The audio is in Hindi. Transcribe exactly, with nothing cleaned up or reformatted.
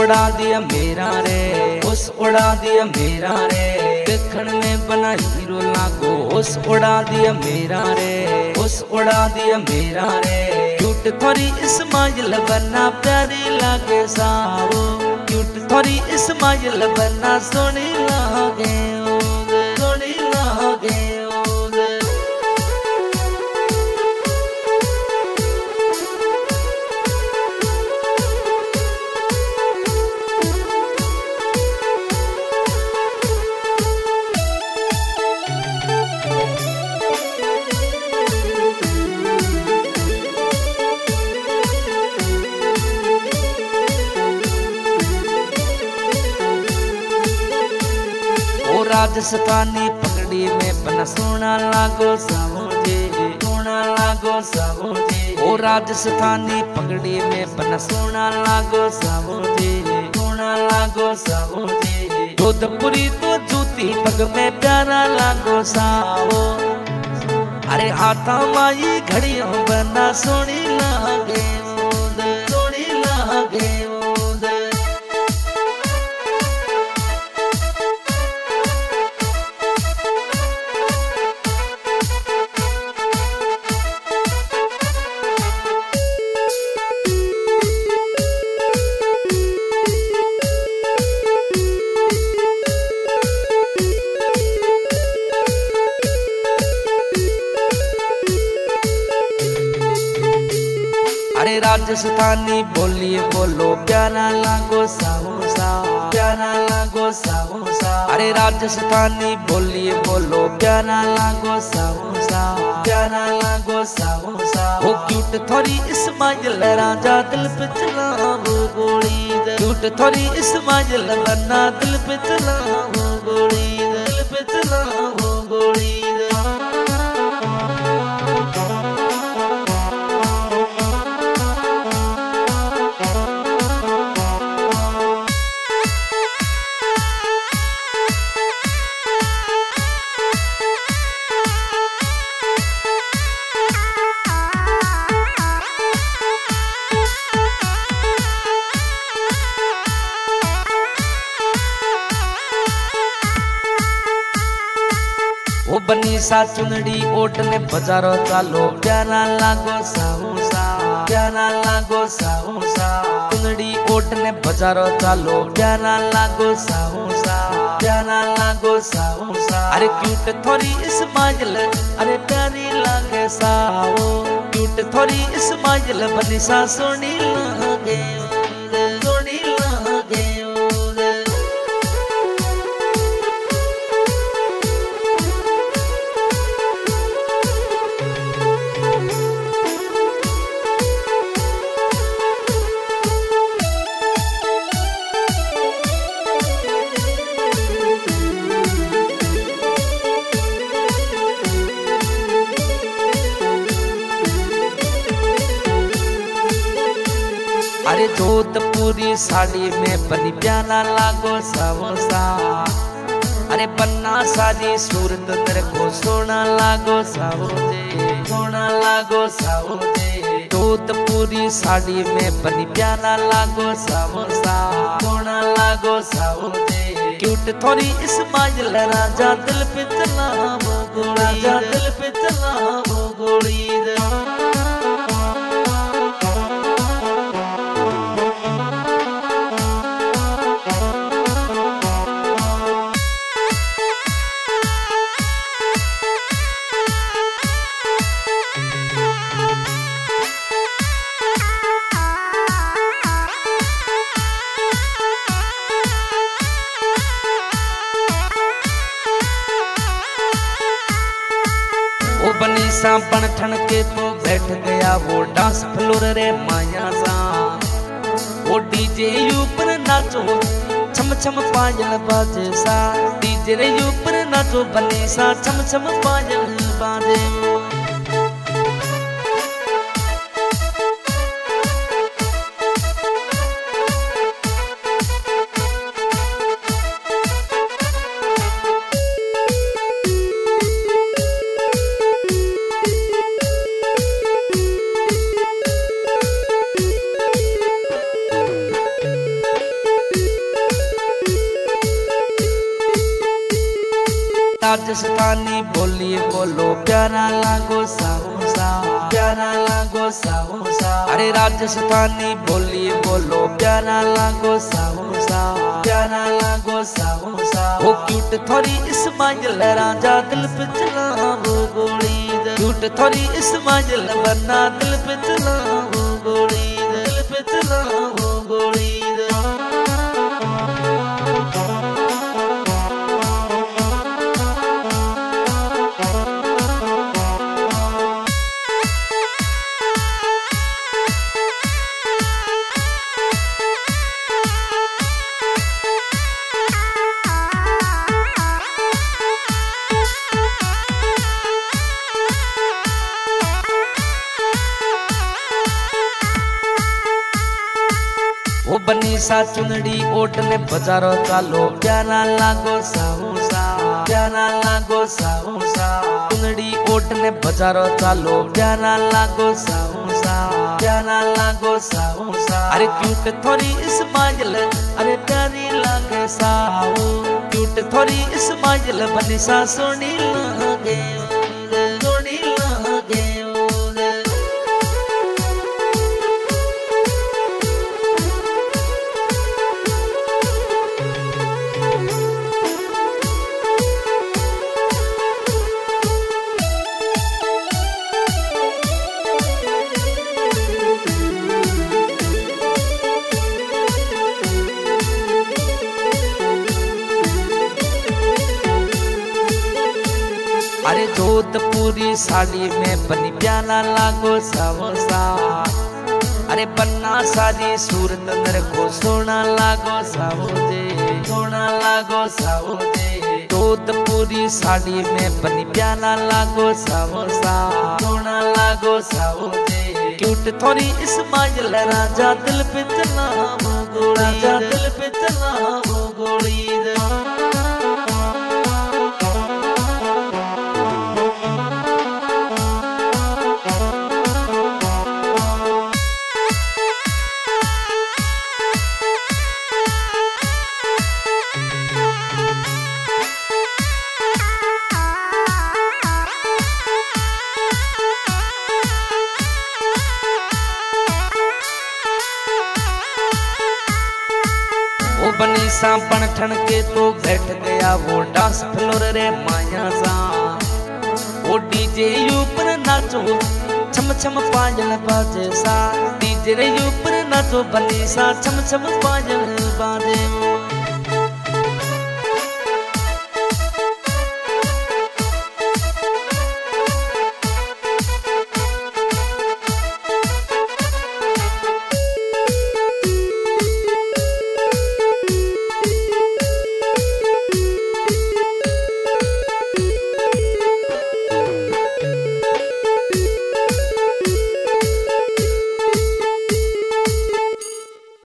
उड़ा दिया मेरा रे, होश उड़ा दिया मेरा रे, देखण में बना हीरो लागो, होश उड़ा दिया मेरा रे, होश उड़ा दिया मेरा रे। क्यूट थोड़ी इस्माइल बना प्यारी लागे सावो, क्यूट थोड़ी इस्माइल बना सोनी लागे ओग, सोनी लागे ओग। राजस्थानी पगड़ी में बना सोना लागो सावोजे, सोना लागो सावोजे। ओ राजस्थानी पगड़ी में बना सोना लागो सावोजे, सोना लागो सावोजे। जोधपुरी तो जूती पग में प्यारा लागो सावो, अरे हाथा माई घड़ियों बना सोनी लागे ओद, सोनी लागे ओद। अरे राजस्थानी बोलिए बोलो प्यारा लागो सावोसा, प्यारा लागो सावोसा। अरे राजस्थानी बोलिए बोलो प्यारा लागो सावोसा, प्यारा लागो सावोसा। वो क्यूट थोड़ी इस्माइल राजा दिल पे चलाओ गोली, क्यूट थोड़ी इस्माइल बना दिल पे चलाओ गोली, दिल पे चलाओ गोली। वो बनी सा चुनड़ी ओट ने बजारो चालो, प्यारा लागो सावोसा, प्यारा लागो सावोसा। चुनड़ी ओट ने बजारो चालो, प्यारा लागो सावोसा, प्यारा लागो सावोसा। अरे क्यूट थोड़ी इस्माइल, अरे प्यारी लागे सावो, क्यूट थोड़ी इस्माइल बनी सा सोनी लागे ओग, सोनी लागे ओग। अरे जोधपुरी साड़ी में बनी प्यारा लागो सावोसा, अरे पन्ना सारी सूरत तेरे को सोना लागो सावोजे, सोना लागो सावोजे। जोधपुरी साड़ी में बनी प्यारा लागो सावोसा, सोना लागो सावोजे। क्यूट थोड़ी इस्माइल राजा दिल पे चलाओ गोली, राजा दिल पे चलाओ गोली। वो बनी सा बन ठन के तो बैठ गया वो डांस फ्लोर रे माया सा, वो डीजे ऊपर नाचो छम छम पायल बाजे सा, डीजे रे ऊपर नाचो बनी सा छम छम पायल बाजे। राजस्थानी बोलिए बोलो प्यारा लागो साऊ सा, प्यारा लागो साऊ सा। अरे राजस्थानी बोलिए बोलो प्यारा लागो साऊ सा, प्यारा लागो साऊ सा। वो क्यूट थोड़ी इस्माइल राजा दिल पे चला वो गोली, क्यूट थोड़ी इस्माइल वरना दिल पे चला वो गोली, दिल पे चला वो गोली। वो बनी सा चुनड़ी ओट ने बजारो चालो प्यारा लागो साऊ सा, प्यारा लागो साऊ सा। चुनड़ी ओट ने बजारो चालो प्यारा लागो साऊ सा, प्यारा लागो साऊ सा। अरे क्यूट थोड़ी इस्माइल अरे प्यारी लागे साऊ, क्यूट थोड़ी इस्माइल बनी सा सोनी लागे, सोनी लागे। अरे जोधपुरी साड़ी में बनी प्यारा लागो साऊ सा। अरे पन्ना सारी सूरत नर को सोना लागो साऊ जे, सोना लागो साऊ जे। जोधपुरी साड़ी में बनी प्यारा लागो साऊ सा, सोना लागो साऊ जे। क्यूट थोड़ी इस्माइल राजा दिल पे चला वो गोली, राजा दिल पे चला वो गोली। वो बनी सा बन ठन के तो बैठ गया वो डांस फ्लोर रे माया सा। वो डीजे ऊपर नाचो छम छम पायल बाजे सा, डीजे रे ऊपर नाचो बनी सा छम छम पायल बाजे।